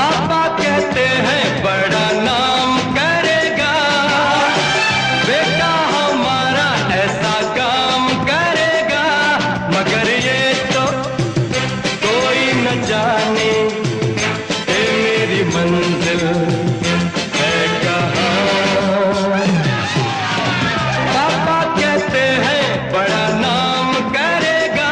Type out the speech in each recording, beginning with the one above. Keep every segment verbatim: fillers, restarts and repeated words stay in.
पापा कहते हैं बड़ा नाम करेगा, बेटा हमारा ऐसा काम करेगा, मगर ये तो कोई न जाने ये मेरी मंजिल है कहाँ। पापा कहते हैं बड़ा नाम करेगा।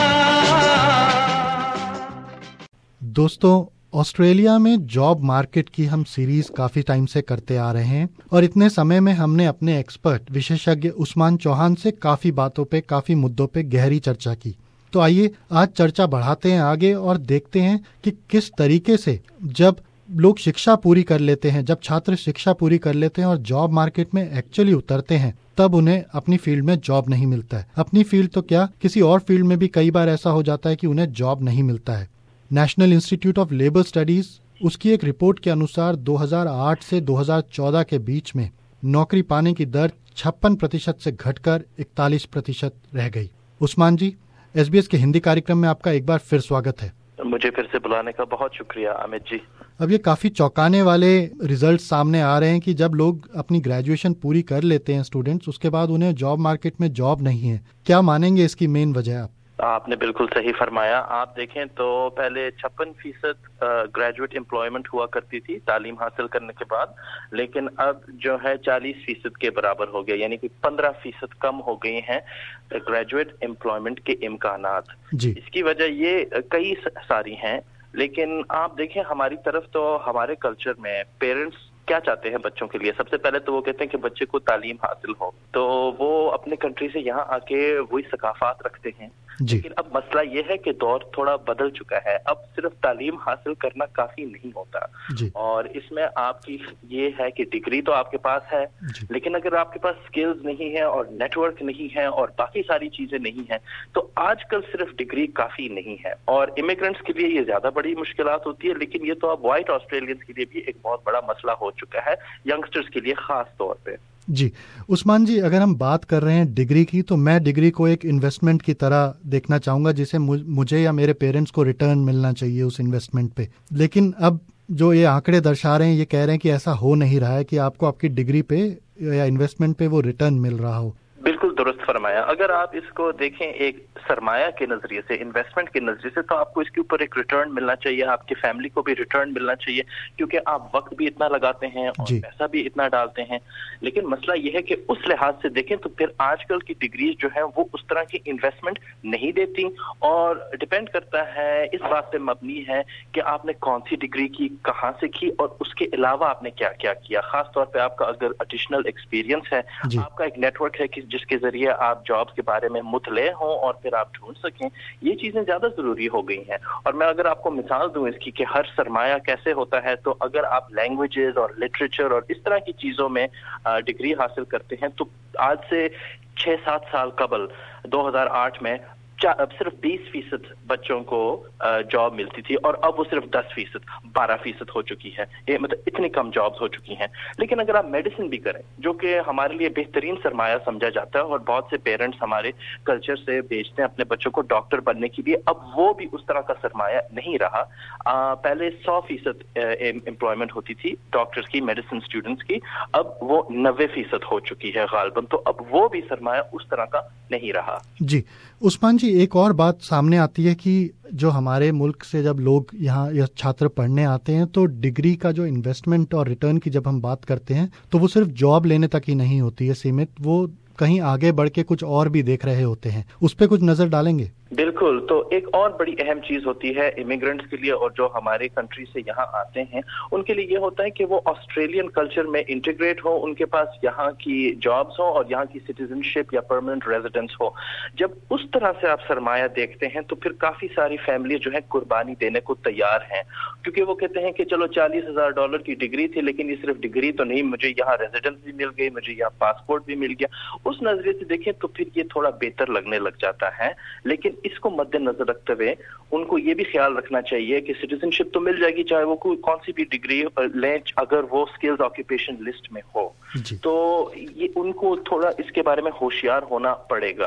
दोस्तों, ऑस्ट्रेलिया में जॉब मार्केट की हम सीरीज काफी टाइम से करते आ रहे हैं और इतने समय में हमने अपने एक्सपर्ट विशेषज्ञ उस्मान चौहान से काफी बातों पे, काफी मुद्दों पे गहरी चर्चा की। तो आइए आज चर्चा बढ़ाते हैं आगे और देखते हैं कि किस तरीके से जब लोग शिक्षा पूरी कर लेते हैं, जब छात्र शिक्षा पूरी कर लेते हैं और जॉब मार्केट में एक्चुअली उतरते हैं, तब उन्हें अपनी फील्ड में जॉब नहीं मिलता है। अपनी फील्ड तो क्या, किसी और फील्ड में भी कई बार ऐसा हो जाता है कि उन्हें जॉब नहीं मिलता है। National Institute of Labour Studies, उसकी एक रिपोर्ट के अनुसार दो हज़ार आठ से दो हज़ार चौदह के बीच में नौकरी पाने की दर छप्पन प्रतिशत से घटकर इकतालीस प्रतिशत रह गई। उस्मान जी, एसबीएस के हिंदी कार्यक्रम में आपका एक बार फिर स्वागत है। मुझे फिर से बुलाने का बहुत शुक्रिया अमित जी। अब ये काफी चौंकाने वाले रिजल्ट सामने आ रहे हैं कि जब लोग अपनी ग्रेजुएशन पूरी कर लेते हैं स्टूडेंट्स, उसके बाद उन्हें जॉब मार्केट में जॉब नहीं है। क्या मानेंगे इसकी मेन वजह आप? आपने बिल्कुल सही फरमाया। आप देखें तो पहले छप्पन फीसद ग्रेजुएट एम्प्लॉयमेंट हुआ करती थी तालीम हासिल करने के बाद, लेकिन अब जो है चालीस फीसद के बराबर हो गया, यानी कि पंद्रह फीसद कम हो गए हैं ग्रेजुएट एम्प्लॉयमेंट के इम्कानात। इसकी वजह ये कई सारी हैं, लेकिन आप देखें हमारी तरफ तो हमारे कल्चर में पेरेंट्स क्या चाहते हैं बच्चों के लिए। सबसे पहले तो वो कहते हैं कि बच्चे को तालीम हासिल हो, तो वो अपने कंट्री से यहाँ आके वही सकाफात रखते हैं। लेकिन अब मसला ये है कि दौर थोड़ा बदल चुका है। अब सिर्फ तालीम हासिल करना काफी नहीं होता, और इसमें आपकी ये है कि डिग्री तो आपके पास है, लेकिन अगर आपके पास स्किल्स नहीं है और नेटवर्क नहीं है और बाकी सारी चीजें नहीं है, तो आजकल सिर्फ डिग्री काफी नहीं है। और इमिग्रेंट्स के लिए ये ज्यादा बड़ी मुश्किलात होती है, लेकिन ये तो अब व्हाइट ऑस्ट्रेलियंस के लिए भी एक बहुत बड़ा मसला हो चुका है, यंगस्टर्स के लिए खास तौर पे। जी उस्मान जी, अगर हम बात कर रहे हैं डिग्री की, तो मैं डिग्री को एक इन्वेस्टमेंट की तरह देखना चाहूंगा, जिसे मुझे या मेरे पेरेंट्स को रिटर्न मिलना चाहिए उस इन्वेस्टमेंट पे। लेकिन अब जो ये आंकड़े दर्शा रहे हैं, ये कह रहे हैं कि ऐसा हो नहीं रहा है कि आपको आपकी डिग्री पे या इन्वेस्टमेंट पे वो रिटर्न मिल रहा हो। बिल्कुल दुरुस्त फरमाया। अगर आप इसको देखें एक सरमाया के नजरिए से, इन्वेस्टमेंट के नजरिए से, तो आपको इसके ऊपर एक रिटर्न मिलना चाहिए, आपकी फैमिली को भी रिटर्न मिलना चाहिए, क्योंकि आप वक्त भी इतना लगाते हैं और पैसा भी इतना डालते हैं। लेकिन मसला यह है कि उस लिहाज से देखें तो फिर आजकल की डिग्रीज जो है वो उस तरह की इन्वेस्टमेंट नहीं देती, और डिपेंड करता है, इस बात पे मबनी है कि आपने कौन सी डिग्री की, कहाँ से की, और उसके अलावा आपने क्या क्या किया। खास तौर पर आपका अगर एडिशनल एक्सपीरियंस है, आपका एक नेटवर्क है कि जिसके जरिए आप जॉब्स के बारे में मुतले हों और फिर आप ढूंढ सकें, ये चीजें ज्यादा जरूरी हो गई हैं। और मैं अगर आपको मिसाल दूं इसकी कि हर सरमाया कैसे होता है, तो अगर आप लैंग्वेजेस और लिटरेचर और इस तरह की चीजों में डिग्री हासिल करते हैं, तो आज से छह सात साल कबल दो हज़ार आठ में अब सिर्फ बीस फीसद बच्चों को जॉब मिलती थी, और अब वो सिर्फ दस फीसद बारह फीसद हो चुकी है। ये मतलब इतनी कम जॉब्स हो चुकी हैं। लेकिन अगर आप मेडिसिन भी करें, जो कि हमारे लिए बेहतरीन सरमाया समझा जाता है, और बहुत से पेरेंट्स हमारे कल्चर से भेजते हैं अपने बच्चों को डॉक्टर बनने के लिए, अब वो भी उस तरह का सरमाया नहीं रहा। आ, पहले सौ फीसद एम्प्लॉयमेंट होती थी डॉक्टर्स की, मेडिसिन स्टूडेंट्स की, अब वो नब्बे फीसद हो चुकी है गालबन। तो अब वो भी सरमाया उस तरह का नहीं रहा। जी उस्मान जी, एक और बात सामने आती है कि जो हमारे मुल्क से जब लोग यहाँ या छात्र पढ़ने आते हैं, तो डिग्री का जो इन्वेस्टमेंट और रिटर्न की जब हम बात करते हैं, तो वो सिर्फ जॉब लेने तक ही नहीं होती है सीमित, वो कहीं आगे बढ़ के कुछ और भी देख रहे होते हैं। उस पर कुछ नजर डालेंगे? बिल्कुल। तो एक और बड़ी अहम चीज होती है इमिग्रेंट्स के लिए, और जो हमारे कंट्री से यहाँ आते हैं उनके लिए ये होता है कि वो ऑस्ट्रेलियन कल्चर में इंटीग्रेट हो, उनके पास यहाँ की जॉब्स हो और यहाँ की सिटीजनशिप या परमानेंट रेजिडेंस हो। जब उस तरह से आप सरमाया देखते हैं, तो फिर काफी सारी फैमिली जो है कुर्बानी देने को तैयार हैं, क्योंकि वो कहते हैं कि चलो चालीस हजार डॉलर की डिग्री थी, लेकिन ये सिर्फ डिग्री तो नहीं, मुझे यहाँ रेजिडेंस भी मिल गई, मुझे यहाँ पासपोर्ट भी मिल गया। उस नजरिए से देखें तो फिर ये थोड़ा बेहतर लगने लग जाता है। लेकिन इसको मद्देनजर रखते हुए उनको ये भी ख्याल रखना चाहिए कि सिटीजनशिप तो मिल जाएगी, चाहे वो कोई कौन सी भी डिग्री लें, अगर वो स्किल्स ऑक्यूपेशन लिस्ट में हो। तो ये उनको थोड़ा इसके बारे में होशियार होना पड़ेगा।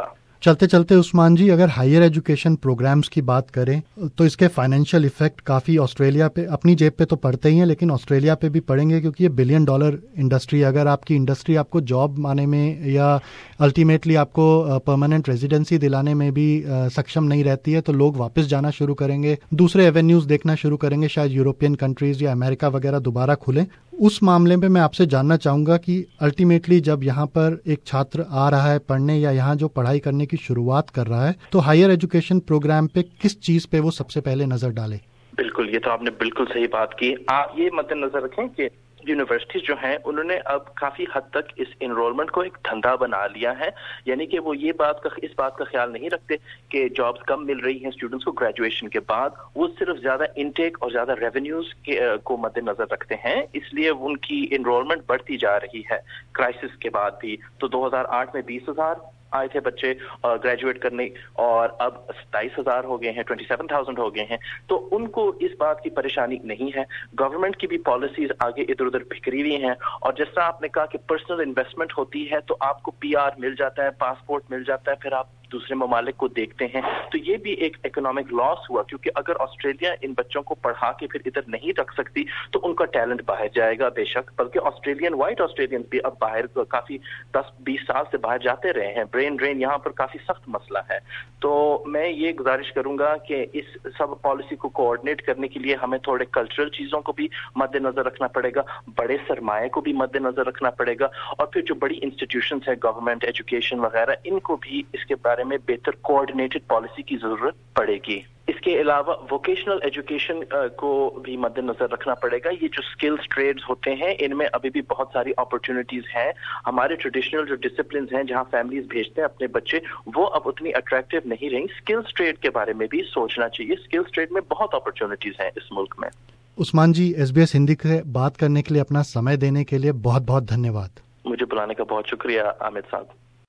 चलते चलते उस्मान जी, अगर हायर एजुकेशन प्रोग्राम्स की बात करें तो इसके फाइनेंशियल इफेक्ट काफ़ी ऑस्ट्रेलिया पे, अपनी जेब पे तो पड़ते ही हैं, लेकिन ऑस्ट्रेलिया पे भी पड़ेंगे, क्योंकि ये बिलियन डॉलर इंडस्ट्री, अगर आपकी इंडस्ट्री आपको जॉब माने में या अल्टीमेटली आपको परमानेंट रेजिडेंसी दिलाने में भी आ, सक्षम नहीं रहती है, तो लोग वापस जाना शुरू करेंगे, दूसरे एवेन्यूज़ देखना शुरू करेंगे, शायद यूरोपियन कंट्रीज़ या अमेरिका वगैरह दोबारा खुलें। उस मामले में मैं आपसे जानना चाहूँगा कि अल्टीमेटली जब यहाँ पर एक छात्र आ रहा है पढ़ने या यहाँ जो पढ़ाई करने की शुरुआत कर रहा है, तो हायर एजुकेशन प्रोग्राम पे किस चीज़ पे वो सबसे पहले नज़र डाले? बिल्कुल, ये तो आपने बिल्कुल सही बात की। आप ये मद्देनजर रखें कि यूनिवर्सिटीज जो हैं उन्होंने अब काफी हद तक इस एनरोलमेंट को एक धंधा बना लिया है, यानी कि वो ये बात का इस बात का ख्याल नहीं रखते कि जॉब्स कम मिल रही हैं स्टूडेंट्स को ग्रेजुएशन के बाद, वो सिर्फ ज्यादा इनटेक और ज्यादा रेवेन्यूज के को मद्देनजर रखते हैं, इसलिए उनकी एनरोलमेंट बढ़ती जा रही है क्राइसिस के बाद भी। तो दो हज़ार आठ में बीस हजार आए थे बच्चे ग्रेजुएट करने, और अब सताइस हजार हो गए हैं, ट्वेंटी सेवन थाउजेंड हो गए हैं। तो उनको इस बात की परेशानी नहीं है। गवर्नमेंट की भी पॉलिसीज आगे इधर उधर बिखरी हुई हैं, और जिस तरह आपने कहा कि पर्सनल इन्वेस्टमेंट होती है तो आपको पीआर मिल जाता है, पासपोर्ट मिल जाता है, फिर आप दूसरे ममालिक को देखते हैं, तो ये भी एक इकोनॉमिक लॉस हुआ, क्योंकि अगर ऑस्ट्रेलिया इन बच्चों को पढ़ा के फिर इधर नहीं रख सकती तो उनका टैलेंट बाहर जाएगा बेशक, बल्कि ऑस्ट्रेलियन वाइट ऑस्ट्रेलियन भी अब बाहर काफी दस बीस साल से बाहर जाते रहे हैं। ब्रेन ड्रेन यहाँ पर काफी सख्त मसला है। तो मैं ये गुजारिश करूंगा कि इस सब पॉलिसी को कोऑर्डिनेट करने के लिए हमें थोड़े कल्चरल चीजों को भी मद्देनजर रखना पड़ेगा, बड़े सरमाए को भी मद्देनजर रखना पड़ेगा, और फिर जो बड़ी इंस्टीट्यूशंस है गवर्नमेंट एजुकेशन वगैरह, इनको भी इसके बारे में बेहतर कोऑर्डिनेटेड पॉलिसी की जरूरत पड़ेगी। इसके अलावा वोकेशनल एजुकेशन को भी मद्देनजर रखना पड़ेगा। ये जो स्किल्स ट्रेड्स होते हैं इनमें अभी भी बहुत सारी अपॉर्चुनिटीज हैं। हमारे ट्रेडिशनल जो डिसिप्लिन हैं जहां फैमिलीज भेजते हैं अपने बच्चे, वो अब उतनी अट्रैक्टिव नहीं रही। स्किल्स ट्रेड के बारे में भी सोचना चाहिए। स्किल्स ट्रेड में बहुत अपॉर्चुनिटीज हैं इस मुल्क में। उस्मान जी, एसबीएस हिंदी से बात करने के लिए, अपना समय देने के लिए बहुत बहुत धन्यवाद। मुझे बुलाने का बहुत शुक्रिया आमिद साहब।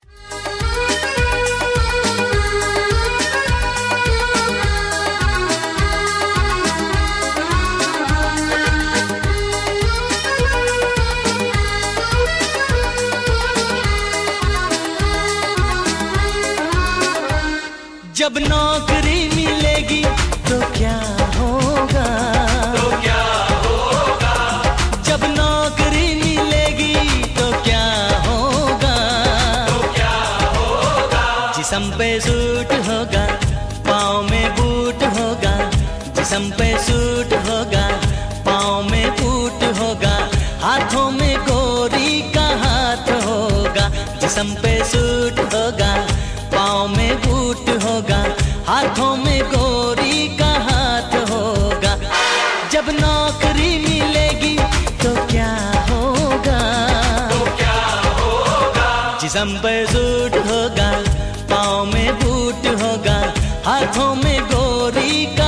जब नौकरी मिलेगी तो क्या होगा, तो क्या होगा, जब नौकरी मिलेगी तो क्या होगा, तो क्या होगा, जिस्म पे सूट होगा, पाँव में बूट होगा, जिस्म पे सूट होगा, पाँव में बूट होगा, हाथों में गोरी का हाथ होगा, जिस्म पे सूट होगा, पाँव में बूट होगा, हाथों में गोरी का हाथ होगा। जब नौकरी मिलेगी तो क्या होगा, तो क्या होगा, जिस्म पे सूट होगा, पाँव में बूट होगा, हाथों में गोरी का